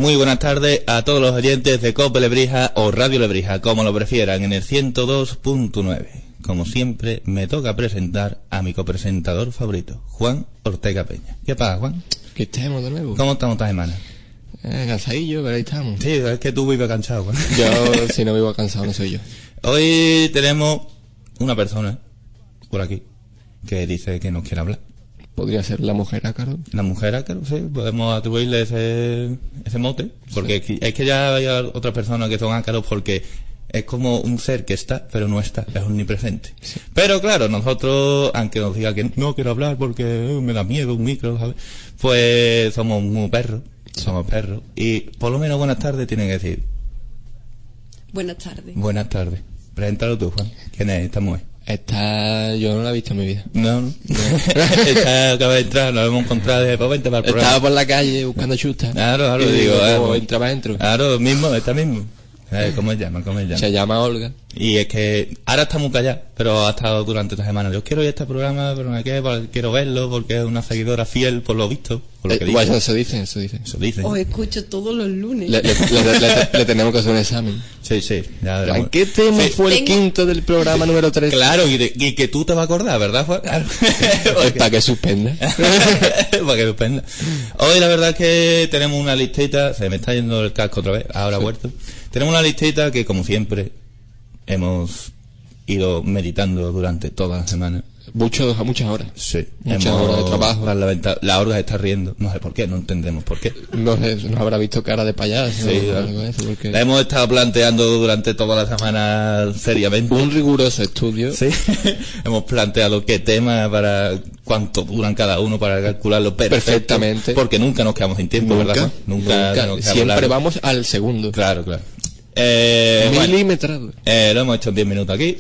Muy buenas tardes a todos los oyentes de COPE Lebrija o Radio Lebrija, como lo prefieran, en el 102.9. Como siempre, me toca presentar a mi copresentador favorito, Juan Ortega Peña. ¿Qué pasa, Juan? Que estemos de nuevo. ¿Cómo estamos esta semana? Cansadillo, pero ahí estamos. Sí, es que tú vives cansado, Juan. Yo, si no vivo cansado, no soy yo. Hoy tenemos una persona por aquí que dice que nos quiere hablar. Podría ser la mujer ácaro. La mujer ácaro, sí, podemos atribuirle ese mote, porque sí. Es que ya hay otras personas que son ácaros porque es como un ser que está, pero no está, es omnipresente. Sí. Pero claro, nosotros, aunque nos diga que no quiero hablar porque me da miedo un micro, ¿sabes? Pues somos muy perros, somos perros, y por lo menos buenas tardes tienen que decir. Buenas tardes. Buenas tardes. Preséntalo tú, Juan. ¿Quién es esta mujer? Yo no la he visto en mi vida. No. Esta acaba de entrar, nos hemos encontrado de repente para el programa. Estaba por la calle buscando chustas. Claro, y digo, entraba adentro. Claro, esta mismo. ¿Cómo se llama? Se llama Olga. Y es que ahora está muy callada, pero ha estado durante esta semana. Yo quiero ir a este programa, pero no quiero verlo porque es una seguidora fiel por lo visto. Por lo que dice. Bueno, eso dice. Os escucho todos los lunes. Le tenemos que hacer un examen. Sí, ya veremos. ¿Qué tema fue el quinto del programa número 3? Claro, y que tú te vas a acordar, ¿verdad, Juan? Claro. Para que suspenda. Para que suspenda. Hoy la verdad es que tenemos una listita, se me está yendo el casco otra vez, ahora sí. Vuelto. Tenemos una listita que, como siempre, hemos ido meditando durante toda la semana. Muchas horas. Sí. Muchas horas de trabajo. La Olga está riendo. No sé por qué, no entendemos por qué. Nos habrá visto cara de payaso. Sí, o algo de eso, porque... La hemos estado planteando durante toda la semana seriamente. Un riguroso estudio. Sí. Hemos planteado qué tema para cuánto duran cada uno para calcularlo perfectamente. Porque nunca nos quedamos sin tiempo, ¿verdad? Nunca. Siempre vamos al segundo. Claro. Milimetrado. Lo hemos hecho en 10 minutos aquí.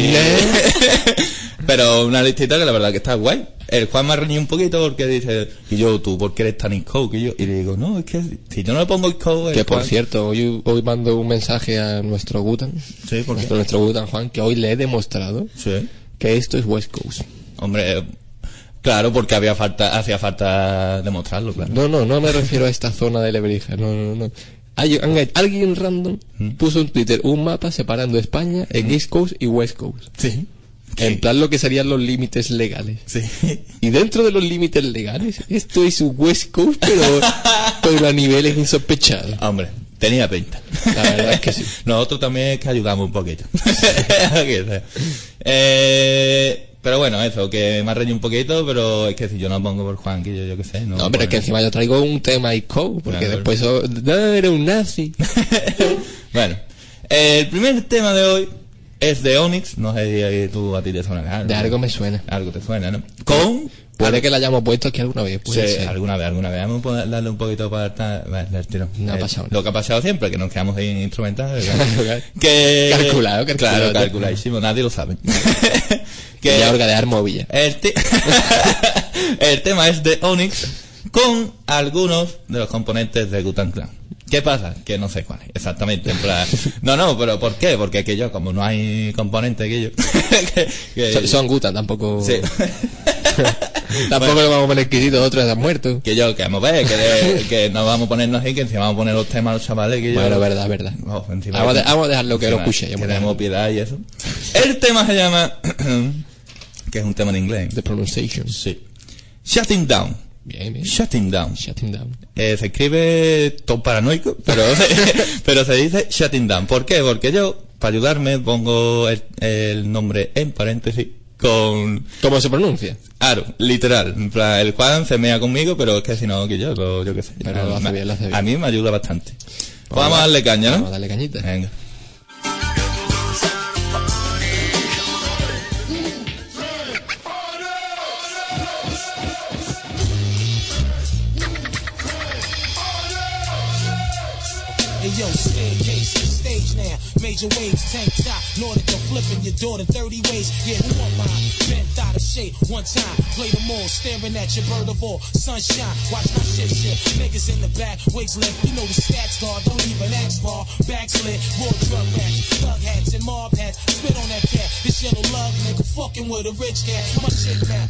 Pero una listita que la verdad que está guay. El Juan me ha reñido un poquito porque dice, y yo, tú, ¿por qué eres tan Isco? Y le digo, no, es que si yo no le pongo Isco... Que por cierto, hoy mando un mensaje a nuestro Gutan. Sí, ¿por qué? Nuestro Gutan, Juan, que hoy le he demostrado que esto es West Coast. Hombre... Claro, porque hacía falta demostrarlo, claro. No me refiero a esta zona de Lebrija, no. Alguien random puso en Twitter un mapa separando España en East Coast y West Coast. Sí. En plan lo que serían los límites legales. Sí. Y dentro de los límites legales, esto es un West Coast, pero a niveles insospechados. Hombre, tenía pinta. La verdad es que sí. Nosotros también es que ayudamos un poquito. Pero bueno, eso, que me ha reñido un poquito, pero es que si yo no pongo por Juan, que yo qué sé. No, pero es que encima yo traigo un tema ICO, porque después era un nazi. Bueno, el primer tema de hoy es de Onyx, no sé si a ti te suena algo. De algo me suena. Algo te suena, ¿no? Puede que la hayamos puesto aquí alguna vez. Sí, alguna vez. Vamos a darle un poquito para el tiro. No ha pasado. Lo que ha pasado siempre, que nos quedamos sin instrumental. Calculado. Claro, calculadísimo, nadie lo sabe. Que ya Olga de Armovilla. El tema es de Onyx con algunos de los componentes de Wu-Tang Clan. ¿Qué pasa? Que no sé cuál es exactamente. En plan, no, pero ¿por qué? Porque que yo, como no hay componentes que son Wu-Tang, tampoco. Sí. Tampoco lo vamos a poner exquisito, otros han muerto. Que vamos a ver, que no vamos a ponernos ahí, que encima vamos a poner los temas a los chavales. Bueno, verdad. Vamos a dejarlo que lo escuche. Que tenemos piedad y eso. El tema se llama, que es un tema en inglés. The pronunciation. Sí. Shutting Down. Bien. Shutting Down. Se escribe todo paranoico, pero se dice Shutting Down. ¿Por qué? Porque yo, para ayudarme, pongo el nombre en paréntesis con... ¿Cómo se pronuncia? Claro, literal. En plan, el Juan se mea conmigo, pero es que si no, que yo qué sé. Pero lo hace bien. A mí me ayuda bastante. Vamos a darle caña, ¿no? Vamos a darle cañita. Venga. Yo, staircase, the stage now. Major waves, tank top, Nordic, I'm flipping your daughter 30 ways. Yeah, who am I? Bent out of shape, one time, play them all, staring at your bird of all. Sunshine, watch my shit shift. Niggas in the back, wigs lift, you know the stats guard, don't even ask bar. Backslid, raw drug rats, thug hats and mob hats. Spit on that cat, this yellow love nigga fucking with a rich cat. My chick now,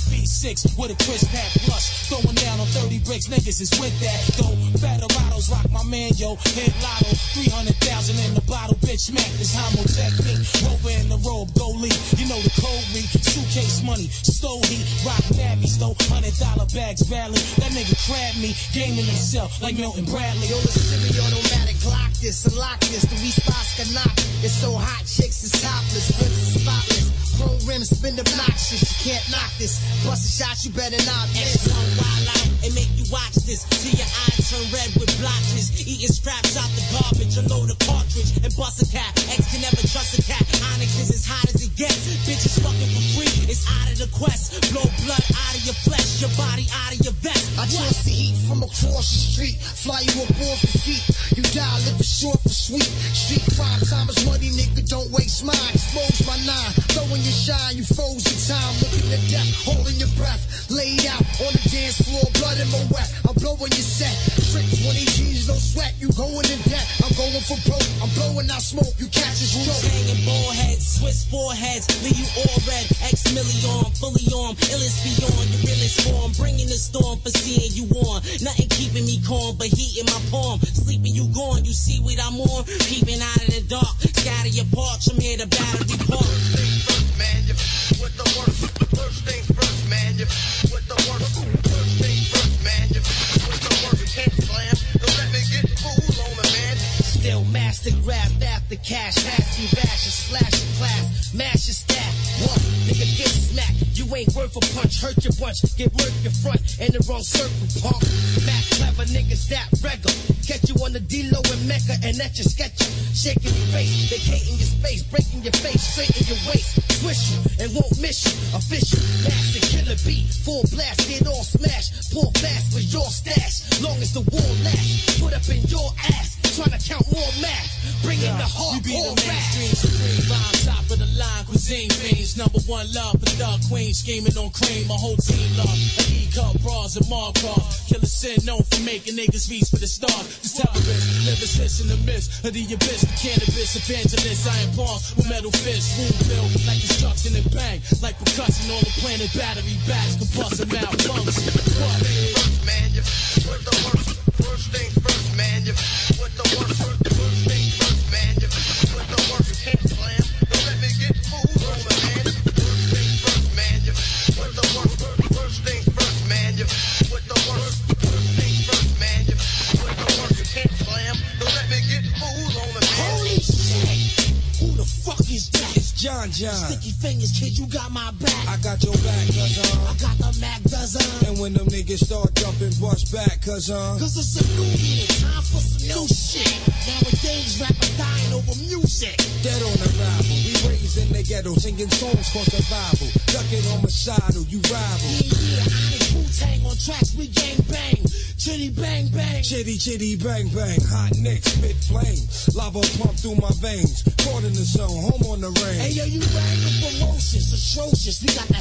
5'6" with a crisp hat blush. Throwing down on 30 bricks, niggas is with that. Though Federados rock my man, yo. Hit lotto, 300,000 in the bottle, bitch. Smack this homo technique. Rover in the robe, go lead. You know the code read. Suitcase money, stole heat. Rock nabbies, though. $100 bags valid. That nigga crabbed me, gaming himself like Milton Bradley. Yo, the semi-automatic Glock this and lock this. The response can knock. It's so hot, chicks is topless. Rims is spotless. Chrome rims spin obnoxious. You can't knock this. Bust a shot, you better not miss. X1 wild out and make you watch this. See your eyes turn red with blotches. Eating scraps out the garbage. Unload a cartridge and bust a cap. X can never trust a cat. Onyx is as hot as it gets. Bitches fucking for free. It's out of the quest. Blow blood out of your flesh. Your body out of your vest. I just the heat from across the street. Fly you up off your feet. You die living short for sweet. Street crime time is money, nigga. Don't waste mine. Expose my nine. Throwing your shine. You froze in time. Looking at death. Holding your breath. Laid out on the dance floor. Blood in my wet. I'm blowing your set. Trick 20 G's, no sweat. You going in debt. I'm going for broke. I'm blowing out smoke. You catch a stroke. Hanging ball heads, Swiss foreheads, leave you all red. X million, fully armed, illest beyond your realest form. Bringing the storm for seeing you on. Nothing keeping me calm, but heat in my palm. Sleeping you gone, you see what I'm on. Peeping out of the dark, scatter your parts. I'm here to battery park. First things first, man. You with the worst. First things first, man. You with the worst. First things first, man. You with the worst. You can't slam. Don't let me get fooled on me, man. Still master grab after cash. Nasty rash and slash your class. Mash your staff. One nigga get smacked. You ain't worth a punch. Hurt your bunch. Get murk your front. In the wrong circle, punk. Mac clever niggas that regular. Catch you on the D-Lo and Mecca and at your sketch. Shaking your face. Vacating your space. Breaking your face. Straighten your waist. Twist you and won't miss you. Official. Master killer beat. Full blast. Get all smashed. Pull fast for your stash. Long as the war lasts. Put up in your ass. Trying to count more math. Bring in the hardcore rap. Supreme rhyme, top of the line, cuisine fiends. Number one love for thug queen, scheming on cream. My whole team love a E-cup, bras and mob car. Killer sin known for making niggas reach for the stars. This terrorist, never sits in the mist of the abyss. The cannabis evangelist, iron palms with metal fists. Wound built like destruction and bang. Like percussion on the planet, battery backs, combusting malfunction. First, man, you with the worst. First things first, man, you with the worst. First things first, man, you with the worst. You can't slam. Don't let me get fooled on me, man. First things first, man, you with the worst. First things first, man, you with the worst. First things first, man, you with the worst. You can't slam. Don't let me get fooled on me, man. Holy shit! Who the fuck is that? It's John. Sticky fingers, kid, you got my back. I got your back, I got the Mac dozen. And when them niggas start jumping, bust back, Cause it's a new year, time for some new shit. Nowadays, rappers dying over music. Dead on arrival, we raised in the ghetto, singing songs for survival. Ducking on Machado, you rival. Yeah, Onyx Wu-Tang on tracks, we gang bang. Chitty bang bang. Chitty bang bang, hot nicks, spit flame. Lava pump through my veins. Caught in the zone, home on the range. Hey yo, you bragging ferocious, atrocious. We got that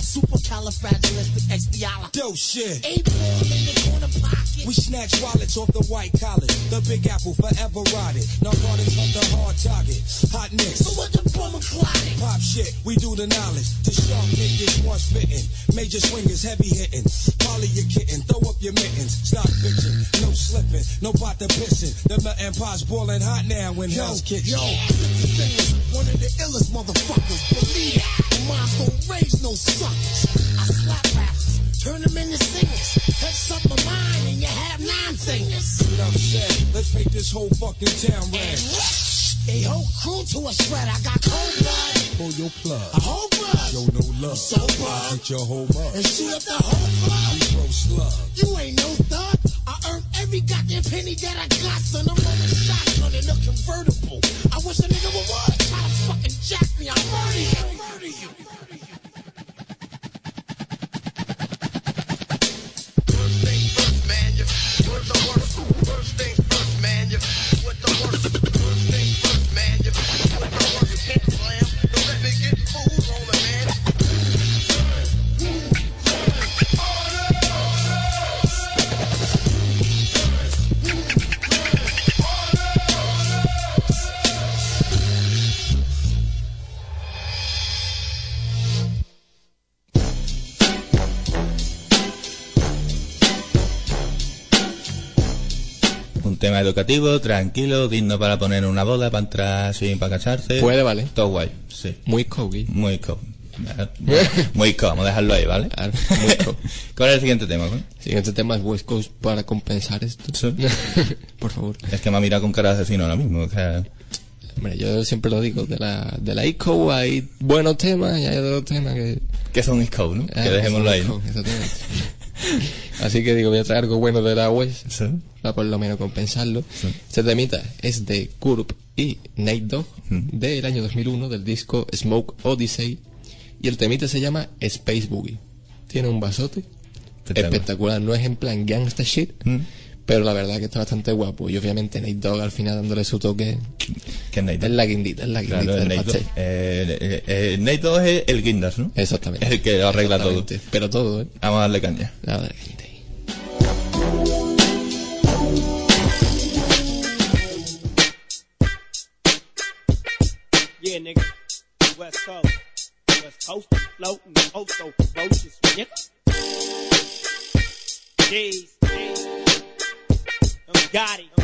supercalifragilisticexpialidocious. Dope shit. 8-ball in the corner pocket. We snatch wallets off the white collar. The Big Apple forever rotted. Narcotics on the hard target. Hot nicks. So what the bummer clotted? Pop shit, we do the knowledge. The sharp niggas once bitten. Major swingers, heavy hitting. Polly your kitten, throw up your mittens. Stop bitching, no slipping, no pot to pissing. The melting pot's boiling hot now when hell's kitchen. Yo, 50 fingers, one of the illest motherfuckers. Believe it, my moms don't raise no suckers. I slap rappers, turn them into singers. Touch up my mind and you have 9 fingers. Enough said, let's make this whole fucking town red. A whole crew to a shred, I got cold blood. Pull your plug. A whole blood. Show no love. So blood. Get your whole mug. And shoot up the whole club. We throw slugs. You ain't no thug. I earned every goddamn penny that I got, son. I'm on a shotgun in a convertible. I wish a nigga would try to fucking jack me. I'll murder you. First things first, man, you with the worst. First things first, man, you with the worst. First things first, man, you with the worst. You can't slam. Don't let me get fooled on me, man. Un tema educativo, tranquilo, digno para poner en una boda, para entrar así, para cacharse. Puede, vale. Todo guay, sí. Muy cocky. Muy co. Muy co, vamos a dejarlo ahí, ¿vale? Claro, muy cocky. ¿Cuál es el siguiente tema, ¿no? El siguiente tema es West Coast para compensar esto. Sí. Por favor. Es que me ha mirado con cara de asesino ahora mismo, o sea... Hombre, yo siempre lo digo, de la East Coast hay buenos temas y hay otros temas que son East Coast, ¿no? Que dejémoslo ahí, ¿no? Exactamente. Así que digo, voy a traer algo bueno de la West, Sí. para por lo menos compensarlo. Sí. Este temita es de Curb y Nate Dogg, del año 2001, del disco Smoke Odyssey, y el temita se llama Space Boogie. Tiene un basote espectacular, no es en plan gangsta shit, pero la verdad que está bastante guapo, y obviamente Nate Dogg al final dándole su toque. Que Nate Es la guindita Claro, del Nate pastel. Dogg. Nate Dogg es el guindas, ¿no? Exactamente. Es el que lo arregla todo. Exactamente. Pero todo, ¿eh? Vamos a darle caña. La verdad que ahí. Yeah, nigga. West Coast, floating, oh so ferocious, nigga. Jeez. Got it.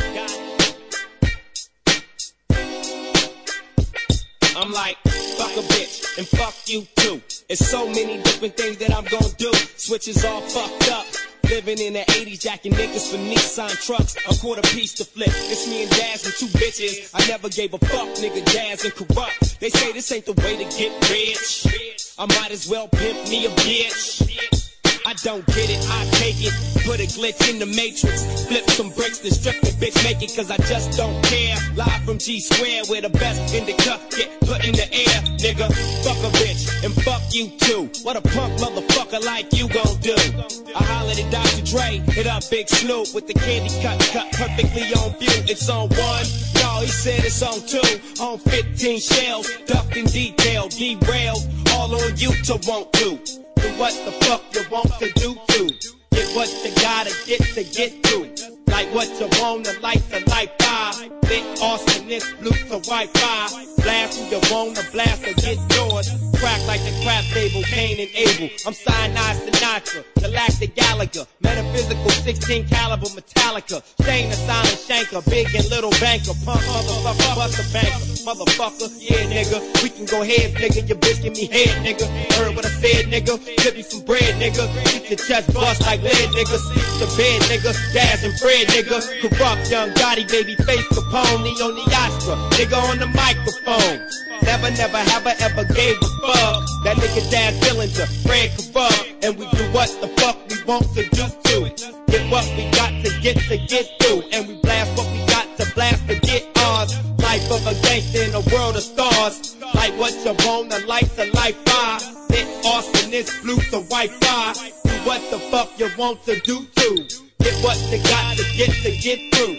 I'm like, fuck a bitch and fuck you too. It's so many different things that I'm gonna do. Switches all fucked up. Living in the 80s, jacking niggas for Nissan trucks, a quarter piece to flip. It's me and Jazz and two bitches. I never gave a fuck, nigga, Jazz and Corrupt. They say this ain't the way to get rich. I might as well pimp me a bitch. I don't get it, I take it. Put a glitch in the matrix. Flip some bricks, then strip the bitch naked, cause I just don't care. Live from G-Square, where the best in the cup get put in the air. Nigga, fuck a bitch, and fuck you too. What a punk motherfucker like you gon' do? I hollered at Dr. Dre, hit up Big Snoop with the candy cut perfectly on view. It's on one, no, he said it's on two. On 15 shells, ducked in detail, derailed, all on you to want to. Do what the fuck you want to do to. Get what you gotta get to get through. Like what you want, the light to light fire. Thick awesomeness, blue to Wi-Fi. Blast who you want, the blast to get yours. Crack like the crap table, Cain and Abel. I'm Cyanide Sinatra, Galactic Gallagher. Metaphysical 16 caliber Metallica. Shane the silent shanker, big and little banker. Punk motherfucker, bust a banker. Motherfucker, yeah nigga. We can go head, nigga. Your bitch give me head, nigga. Heard what I said, nigga. Give me some bread, nigga. Get your chest bust like lead, nigga. Sleep the bed, nigga. Gas and bread, nigga. Corrupt young Gotti, baby face Capone. Neo Neostra, nigga on the microphone. Never have I ever gave a fuck. That nigga Dad Dillinger, Fred Corrupt. And we do what the fuck we want to do to. Get what we got to get through. And we blast what we got to blast to get ours. Life of a gangster in a world of stars. Like what you want, the lights of life fire. Thick awesomeness, blue to Wi-Fi. Do what the fuck you want to do to. Get what you got to get through.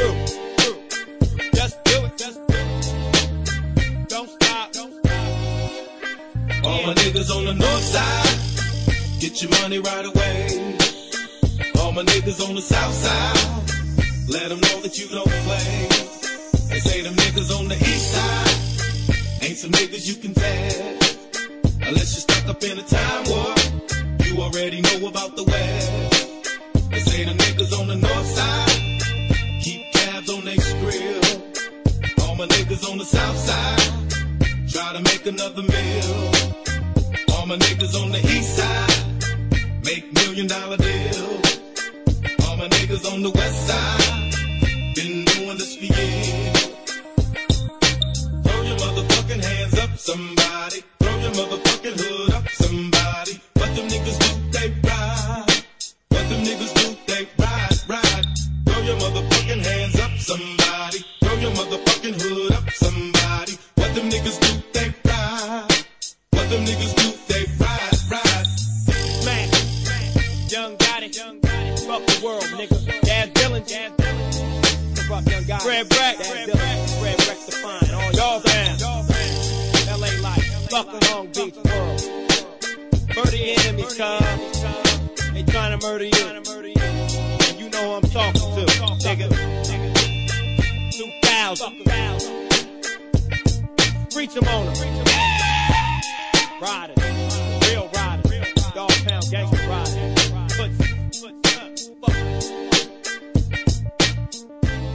Just do it. Don't stop. All my niggas on the north side, get your money right away. All my niggas on the south side, let them know that you don't play. They say them niggas on the east side ain't some niggas you can test. Unless you're stuck up in a time warp, you already know about the west. They say the niggas on the north side keep tabs on they skrill. All my niggas on the south side try to make another meal. All my niggas on the east side make $1 million deals. All my niggas on the west side been doing this for years. Throw your motherfucking hands up, somebody. Throw your motherfucking hood up, somebody. What them niggas do, they ride. What them niggas do, they ride. Throw your motherfucking hands up, somebody. Throw your motherfucking hood up, somebody. What them niggas do, they ride. What them niggas do, they ride. Man, young Gotti, fuck the world, nigga. Jazz Dillinger, Corrupt young Gotti. Fred Breck, Fred Breck's the fine. All y'all fans, LA life, fucking Long Beach world. Murder your enemies, cuz. They trying to murder you. And you know who I'm talking to, nigga. 2000. Preach them on them. Riding. Real riding. Dog pound gangster riding.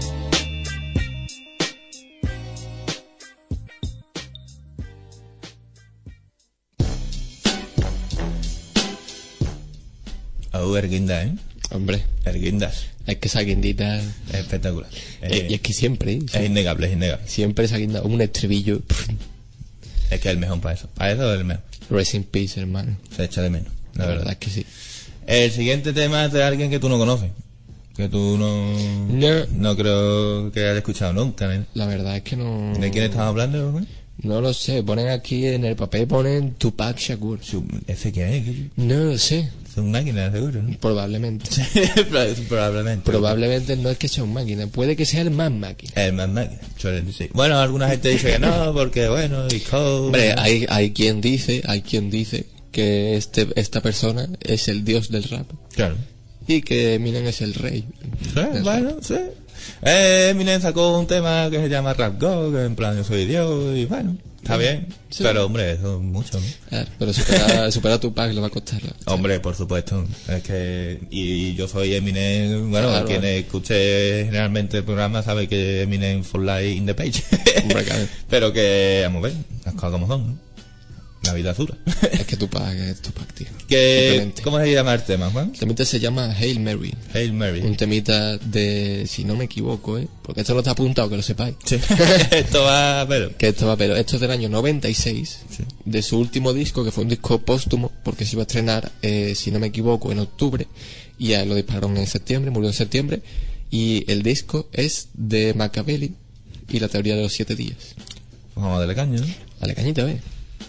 Erguindas, ¿eh? Hombre, Erguindas. es que esa guindita... Es espectacular. y es que siempre... Es innegable, es innegable. Siempre esa guinda, un estribillo... Es que es el mejor para eso. Para eso es el mejor. Rest in peace, hermano. Se echa de menos, La verdad es que sí. El siguiente tema es de alguien que tú no conoces. Que tú no creo que hayas escuchado nunca, ¿eh? La verdad es que no... ¿De quién estamos hablando, güey? No lo sé, ponen aquí en el papel, ponen Tupac Shakur. ¿Ese qué es? No lo sé. Es un máquina, seguro, ¿no? Probablemente. Probablemente. Probablemente no es que sea un máquina, puede que sea el más máquina. El más máquina, suelen decir. Bueno, alguna gente dice que no, porque bueno, y hombre, hay quien dice que esta persona es el dios del rap. Claro. Y que Eminem es el rey. Bueno, sí. Eminem sacó un tema que se llama Rap God, que en plan yo soy Dios, y bueno, está bien. Sí. Pero hombre, eso es mucho, ¿no? Claro, pero superar a Tupac le va a costar. Hombre, por supuesto. Es que... Y yo soy Eminem, bueno, claro, quien escuche generalmente el programa sabe que Eminem for life in the page. Hombre, claro. Pero que, vamos a ver, las cosas como son, ¿no? La vida es dura. Es que Tupac es Tupac, tío. ¿Cómo se llama el tema, Juan? El temita se llama Hail Mary. Hail Mary. Un temita de, si no me equivoco, porque esto no está apuntado, que lo sepáis. Sí. Esto va pero. Esto es del año 96, sí. De su último disco, que fue un disco póstumo, porque se iba a estrenar, si no me equivoco, en octubre, y ya lo dispararon en septiembre, murió en septiembre, y el disco es de Machiavelli y la teoría de los 7 días. Vamos a darle caña, ¿no? Dale cañita, ve.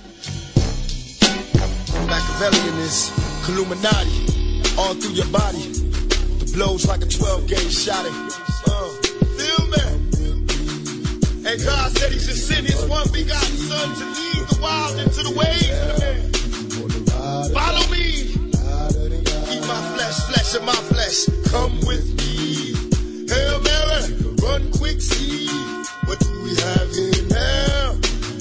Machiavellian is Illuminati all through your body. The blows like a 12-gauge shot. Feel me? And God said He should send His one begotten Son to lead the wild into the ways of the man. Follow me. Eat my flesh of my flesh. Come with me. Hail Mary, run quick, see what do we have here now?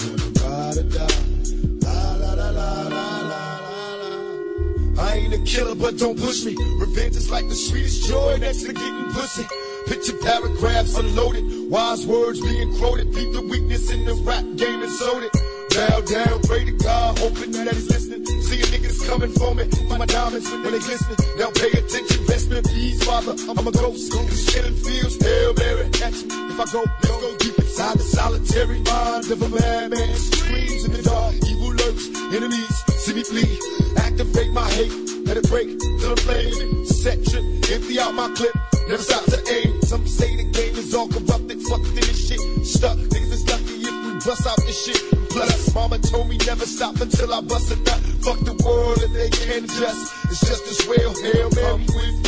I ain't a killer, but don't push me. Revenge is like the sweetest joy next to getting pussy. Picture paragraphs unloaded, wise words being quoted. Beat the weakness in the rap game and sold it. Bow down, pray to God, hoping that He's listening. See a niggas coming for me, my diamonds when they glisten. Now pay attention, rest in peace, Father. I'm a ghost, this killing fields. Hail Mary, catch me if I go. Let's go deep inside the solitary mind of a madman. Screams in the dark, evil lurks, enemies see me flee. Activate my hate, let it break till the flame. Set trip, empty out my clip, never stop to aim. Some say the game is all corrupted, fucked in this shit. Stuck, niggas is lucky if we bust out this shit. Plus, mama told me never stop until I bust a nut. Fuck the world if they can't adjust. It's just as well. Hail Mary, with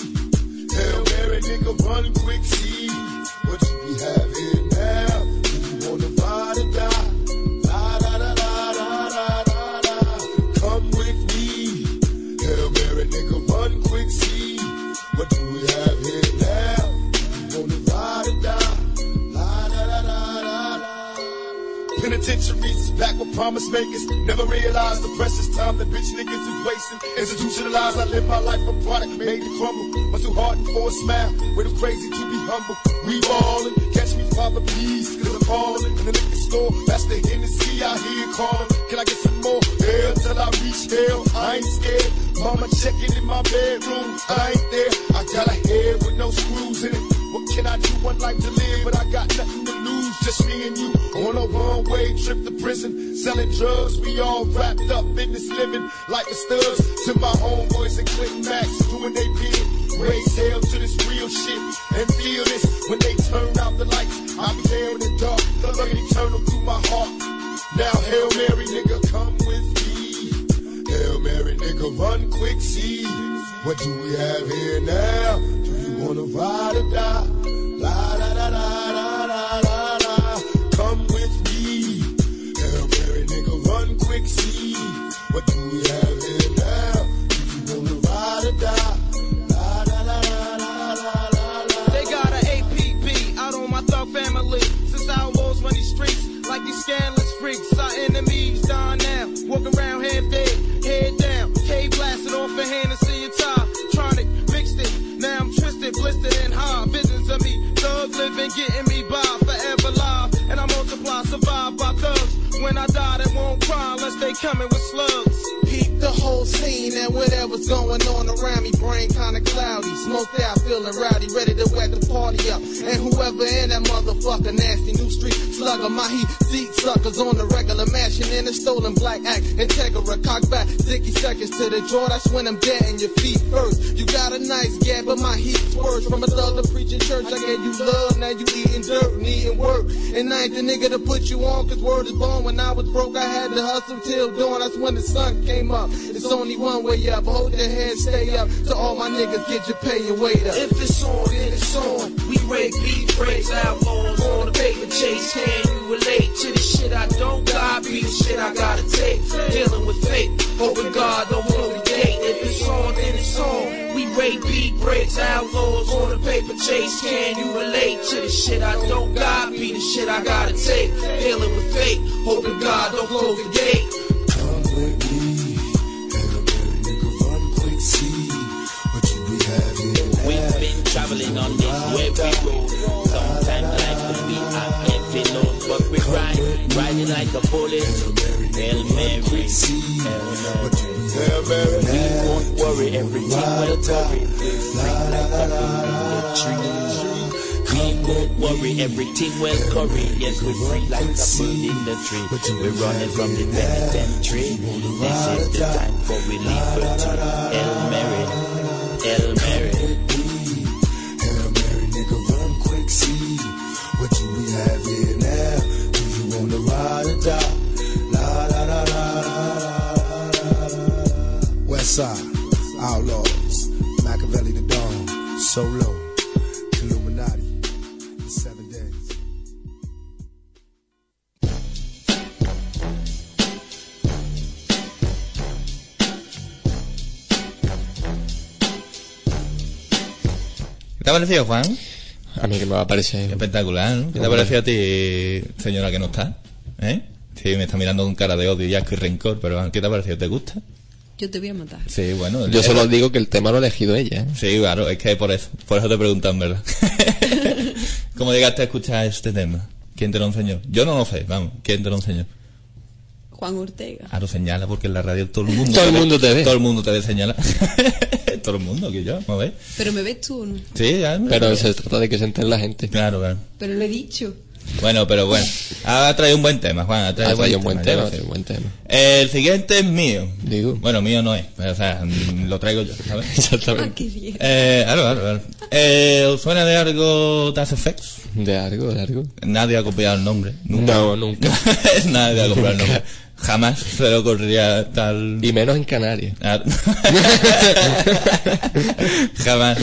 me. Hail Mary, nigga, run quick, see what you be having now. Do you wanna ride or die? La da da da da da da da. Come with me. Hail Mary, nigga, run quick, see what do we have here now. Do you wanna ride or die? La da da da da da. Penitentiaries is back with promise makers. Never realized the precious time that bitch niggas is wasting. Institutionalized, I live my life a product made to crumble. Must too hardened for a smile, way too crazy to be humble. We ballin', catch me, Father, please, cause I'm falling. In the liquor store, that's the Hennessy I hear calling. Can I get some more? Hell till I reach hell, I ain't scared. Mama checking in my bedroom, I ain't there. I got a head with no screws in it. What can I do? One life to live, but I got nothing to lose. Just me and you on a one-way trip to prison. Selling drugs, we all wrapped up in this living. Like the studs to my homeboys and Clinton Max doing they bid. Raise hell to this real shit and feel this. When they turn out the lights, I'll be there in the dark. The love eternal through my heart. Now Hail Mary, nigga, come with me. Hail Mary, nigga, run quick, see what do we have here now? Do you wanna ride or die? La da da da da da da da. Come with me. Hail Mary, nigga, run quick, see what do we have here now? Do you wanna ride or die? La da da da da da da. They got an APB out on my thug family. Since I almost run these streets like these scandalous freaks. Our enemies down now, walk around half dead, head down, K blasted off a Hennessy and tie. Tronic, mixed it, now I'm twisted, blistered and high. Visions of me, thug living, getting me by, forever live. And I multiply, survive by thugs. When I die, they won't cry unless they coming with slugs. Peep the whole scene and whatever's going on around me. Brain kinda cloudy, smoked out, feeling rowdy, ready to wet the party up. And whoever in that motherfucker, nasty new street slugger, my heat seat suckers on the regular, mashing in a stolen black act. Integra, cock back, 60 seconds to the draw, that's when I'm dead in your feet first. You got a nice gab, but my heat's worse. From a thug to preaching church, I gave you love, now you eating dirt, needing work. And I ain't the nigga to put you on, cause word is born. When I was broke, I had to hustle till dawn, that's when the sun came up. It's only one way up, hold your head, stay up. To all my niggas, get your pay and wait up. If it's on, then it's on. We rake beat breaks, outlaws on the paper chase. Can you relate to the shit I don't got? Be the shit I gotta take. Dealing with fate, hoping God don't close the gate. If it's on, then it's on. We rake beat breaks, outlaws on the paper chase. Can you relate to the shit I don't got? Be the shit I gotta take. Dealing with fate, hoping God don't close the gate. Come with me, and a better nigga run quick, see what you be having. We've been traveling on this wavy road. Sometimes life can be a heavy load, but we riding like a bullet. Hail Mary, Hail Mary. We won't worry, everything will curry. We won't worry, everything will curry. Yes, we free like a bird in the tree. We're running from the penitentiary. This is the time for we liberty. Hail Mary, Hail Mary. Hail Mary, nigga, run quick, see what you be having now. Do you wanna ride or die? La la la la la. West Side, Outlaws, Machiavelli the Dawn, Solo, Illuminati, the 7 days. ¿Qué te ha parecido, Juan? A mí que me va a parecer espectacular, ¿no? ¿Qué te ha parecido a ti, señora que no está? ¿Eh? Sí, me está mirando con cara de odio y asco y rencor, pero ¿qué te ha parecido? ¿Te gusta? Yo te voy a matar. Sí, bueno. Yo solo digo que el tema lo ha elegido ella, ¿eh? Sí, claro, es que por eso te preguntan, ¿verdad? ¿Cómo llegaste a escuchar este tema? ¿Quién te lo enseñó? Yo no lo sé, vamos, ¿quién te lo enseñó? Juan Ortega. Ah, lo señala porque en la radio todo el mundo todo el mundo te ve. Todo el mundo te ve señalar. Todo el mundo, que yo, ¿me ves? Pero me ves tú, ¿no? Sí, ya. Pero se trata de que se entere la gente. Claro, claro. Pero lo he dicho. Bueno, pero bueno. Ha traído un buen tema, Juan. Ha traído un buen tema. El siguiente es mío. Digo. Bueno, mío no es. Pero, o sea, lo traigo yo, ¿sabes? Exactamente. Ah, qué bien. Claro. ¿Os suena de algo Das Effects? De algo. Nadie ha copiado el nombre. Nunca. No, nunca. Nadie ha copiado el nombre. Jamás se le ocurriría tal... Y menos en Canarias. Jamás.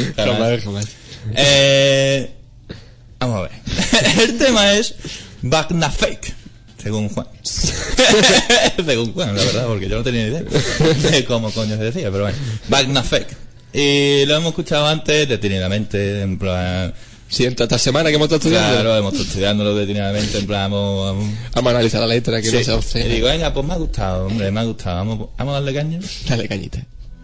Vamos a ver. El tema es Bagnafake, según Juan. Según Juan, la verdad, porque yo no tenía ni idea de cómo coño se decía, pero bueno. Bagnafake. Y lo hemos escuchado antes detenidamente, en plan... Sí, esta semana que hemos estado estudiando. Claro, hemos estado estudiándolo detenidamente, en plan, vamos a analizar la letra, que no sea obscena. Y digo, venga, pues me ha gustado, hombre, me ha gustado. Vamos a darle caña. Dale cañita.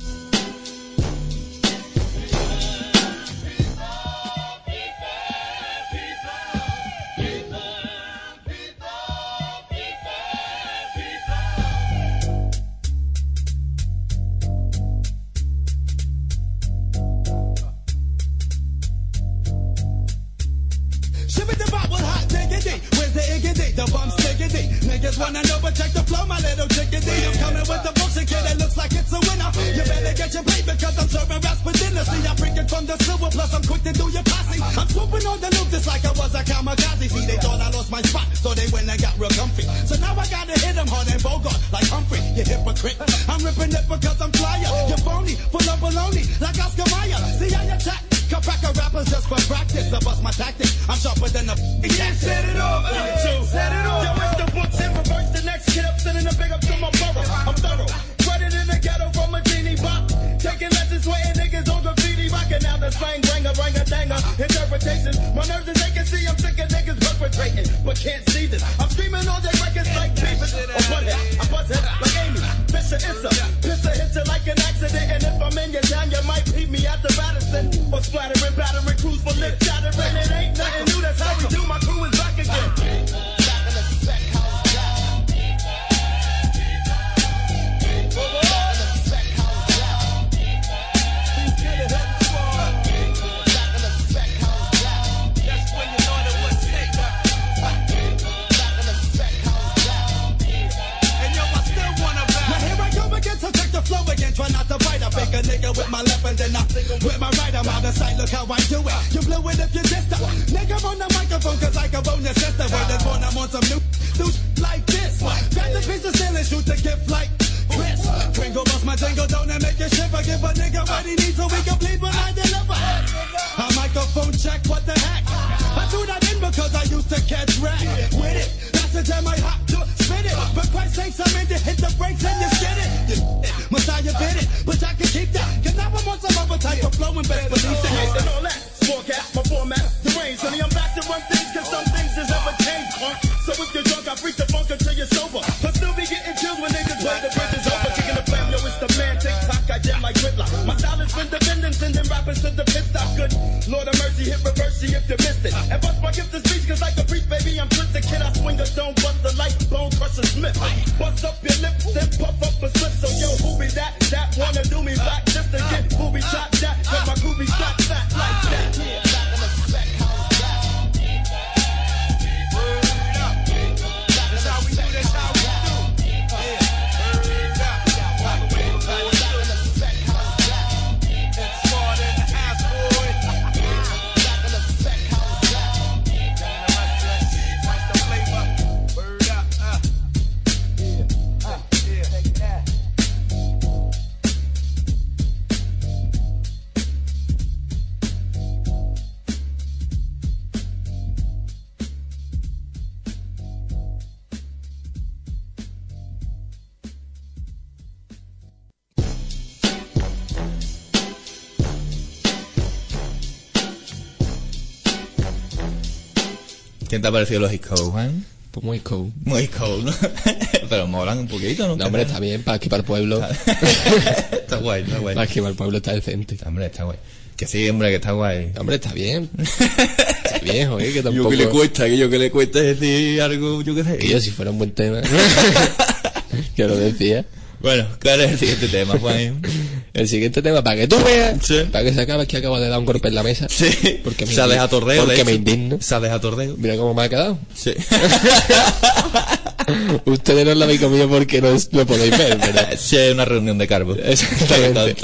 Niggas wanna know, but check the flow, my little chickadee. I'm coming with the books and kid that looks like it's a winner. You better get your pay because I'm serving raps for dinner. See, I'm bringing from the silver, plus I'm quick to do your posse. I'm swooping on the loop just like I was a kamikaze. See, they thought I lost my spot, so they went and got real comfy. So now I gotta hit them hard and Bogart like Humphrey, you hypocrite. I'm ripping it because I'm flyer. You're phony, full of baloney, like Oscar Mayer. See, I attack. Cracker rappers just for practice. I bust my tactics. I'm sharper than a yeah, set it off. Set it off. Yo, it's the books in reverse. The next kid up, sending a big up to my borough. I'm thorough. Running in the ghetto from a genie box. Taking lessons, sweating niggas on graffiti. Rocking out the slang, rang-a-danger. Interpretations. My nerves and they can see I'm sick of niggas perpetrating, but can't see this. I'm screaming all day records like Beavis. Or Butthead. I buzzhead like Amy. Fisher Issa. Pisser hits you like an accident. And if I'm in your town, you might beat me at the Madison. Or splattering, battering, crews for lip chattering. It ain't nothing new, that's how we do. My crew is back again. Back in the spec house. with my left and then I with my right. I'm out of sight, look how I do it. You blew it if you dissed her. Nigga on the microphone, cause I can bone your sister. Word is born, I'm on some new like this. Grab the piece of steel and shoot the gift like Chris. Twinkle bust my jingle, don't it make you shiver? Give a nigga what he needs so we can bleed when I deliver. A microphone check, what the heck? I threw that in because I used to catch rap with it. That's a jam I hop to spit it. For Christ's sakes, I'm in to hit the brakes and you skid it. Messiah bit it, but I can keep that. Cause now I'm on some other type of flow and best believe that. And all that, forecast, my format, the range. Honey, I'm back to run things cause some things just never change, punk. So if you're drunk, I freak the funk until you're sober. But still be getting chills when niggas play the bridge is over. Kicking the fam, yo, it's the man, TikTok, I jam like Gridlock. My style is independent, sending rappers to the pit stop. Good Lord of mercy, hit reverse if you missed it. And bust my gift to speech, cause like a priest, baby, I'm Prince the Kid. I swing a stone, bust the light, bone crusher Smith. Bust up your lip, then puff up a slip. So yo, who be that? That wanna do me back just to get booby shot that. Cause my crew be shot fat like that. Yeah, back on the spec house back. That's how we do, that's how we do. Yeah, back on the spec house back. It's more than the ass boy. Back on the spec house back. That's the flavor. Word up, yeah, take that. ¿Qué te ha parecido los East Coast, Juan? Pues muy cool. Muy cool, ¿no? Pero molan un poquito, ¿no? No, hombre, está bien, para aquí para el pueblo. Está guay, está guay. Para aquí para el pueblo está decente. Hombre, está guay. Que sí, hombre, que está guay. Hombre, está bien. Está bien, joder, que tampoco... Yo que le cuesta decir algo, yo qué sé. Que yo si fuera un buen tema. Que lo decía. Bueno, ¿cuál es el siguiente tema, Juan? El siguiente tema, para que tú veas, sí. Para que se acabe, es que acabo de dar un golpe en la mesa. Sí, porque se ha dejado tordeo. Porque me indigno. Se ha dejado tordeo. Mira cómo me ha quedado. Sí. Ustedes no lo habéis comido porque no lo podéis ver, pero... Sí, es una reunión de carbo. Exactamente.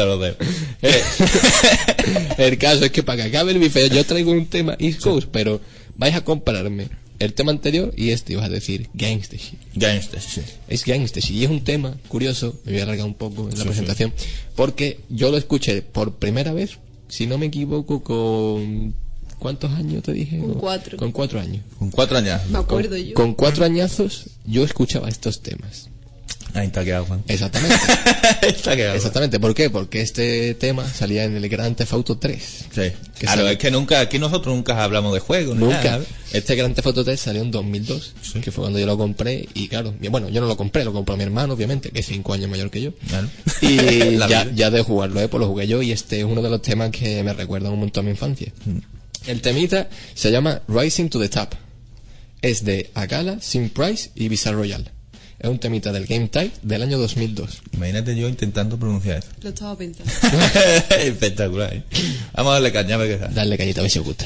El caso es que para que acabe el bife, yo traigo un tema East Coast, pero vais a compararme el tema anterior y este, vas a decir Gangsta Shit. Gangsta Shit. Es Gangsta Shit y es un tema curioso, me voy a alargar un poco en la presentación, porque yo lo escuché por primera vez, si no me equivoco, con... ¿Cuántos años te dije? Con 4. Con 4 años. Con 4 años. Me acuerdo yo. Con 4 añazos yo escuchaba estos temas. Ahí está quedado, Juan. Exactamente. Está quedado. Exactamente. ¿Por qué? Porque este tema salía en el Grand Theft Auto 3. Sí. Claro, es que nunca, aquí nosotros nunca hablamos de juegos. Nunca. Nada. Este Grand Theft Auto 3 salió en 2002, sí. Que fue cuando yo lo compré. Y claro, bueno, yo no lo compré, lo compró mi hermano, obviamente, que es 5 años mayor que yo. Claro. Y ya de jugarlo, pues lo jugué yo. Y este es uno de los temas que me recuerdan un montón a mi infancia. El temita se llama Rising to the Top. Es de Akala, Sim Price y Bizarre Royale. Es un temita del Game Type del año 2002. Imagínate yo intentando pronunciar eso. Lo estaba pensando. Espectacular, ¿eh? Vamos a darle caña, a ver qué tal. Dale cañita, a ver si os gusta.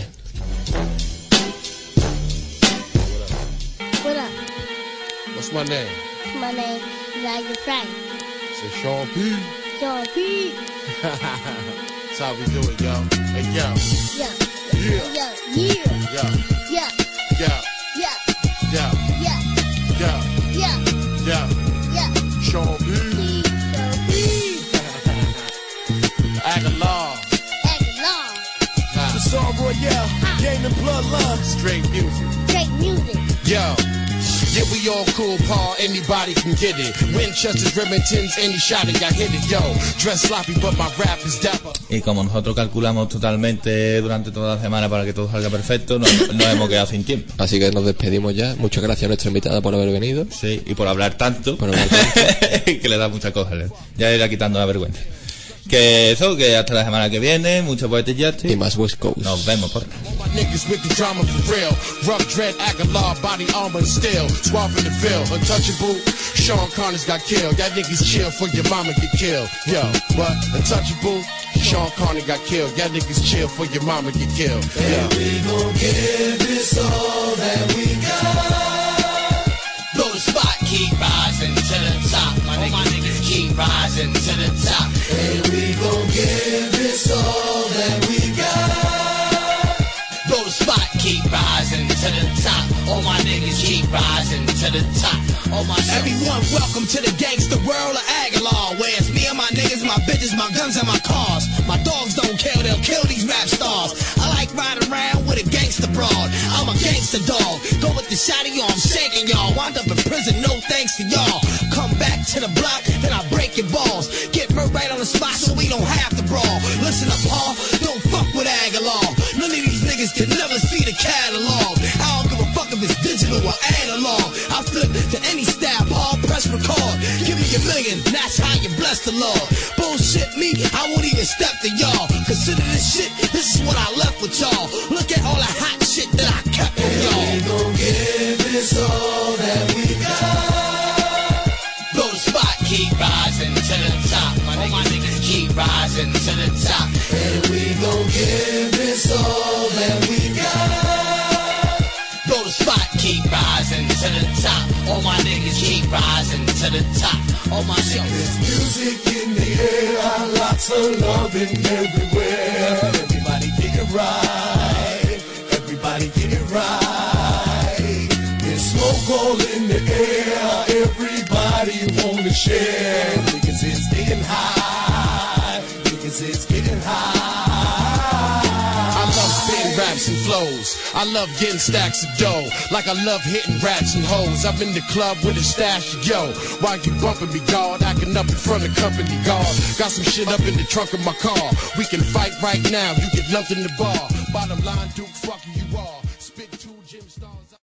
What up? What's my name? My name is Nigel Frank. It's Sean P. Sean P. That's how we do it, yo. Hey, yo. Yeah. Yeah. Yeah. Yeah. Yeah. Yeah. Yeah. Yeah. Yeah. Yeah. Yeah. Yeah. Yeah. Yeah. Sean P. Sean P. Aguilar. Aguilar. The song Royale, game and bloodline. Straight music. Straight music. Yo. Yeah, we all cool, Paul, anybody can get it. Winchesters, Remingtons, any shot it, I hit it, yo. Dress sloppy, but my rap is dapper. Y como nosotros calculamos totalmente durante toda la semana para que todo salga perfecto, nos hemos quedado sin tiempo. Así que nos despedimos ya. Muchas gracias a nuestra invitada por haber venido. Sí, y por hablar tanto. Que le da muchas cosas. Ya irá quitando la vergüenza. Que eso, que hasta la semana que viene, mucho Poetic Justice. Y más West Coast. Nos vemos, por Niggas with the drama for real. Rough dread, Aguilar, body armor and steel. Suave in the field, untouchable. Sean Connors got killed. Y'all niggas chill for your mama get killed. Yo, what? Untouchable. Sean Connor got killed. Y'all niggas chill for your mama get killed. And we gon' give this all that we got. Blow the spot, keep rising to the top. My niggas keep rising to the top. And we gon' give this all that we got. Blow the spot, keep rising to the top. All my niggas keep rising to the top. All my everyone, welcome to the gangster world of Aguilar, where it's me and my niggas, my bitches, my guns, and my cars. My dogs don't kill, they'll kill these rap stars. I like riding around with a gangster broad. I'm a gangster dog. Go with the shotty, I'm shaking y'all. Wound up in prison, no thanks to y'all. Come back to the block, then I break your balls. Get murked right on the spot so we don't have to brawl. Listen up, Paul, don't fuck with Aguilar. None of these niggas can never see the catalog. I don't give a fuck if it's digital or analog. I flip to any style, Paul, press record. Give me $1 million, that's how you bless the Lord. Bullshit me, I won't even step to y'all. Consider this shit, this is what I left with y'all. Look at all the hot shit that I kept with y'all. We gon' give this all that we got. Blow the spot, keep rising to the top. All my niggas keep rising to the top. And we gon' give this all that we got. Blow the spot, keep rising to the top. All my niggas keep rising to the top. All my niggas. There's music in the air, lots of loving everywhere. Everybody get it right. Everybody get it right. There's smoke all in the air. Everybody wanna share. Because it's getting high. Because it's getting high. I love spitting raps and flows. I love getting stacks of dough. Like I love hitting rats and hoes. I'm in the club with a stash of yo. While you bumping me, guard, acting up in front of company guard. Got some shit up in the trunk of my car. We can fight right now. You get lumped in the bar. Bottom line, Duke, fuck you.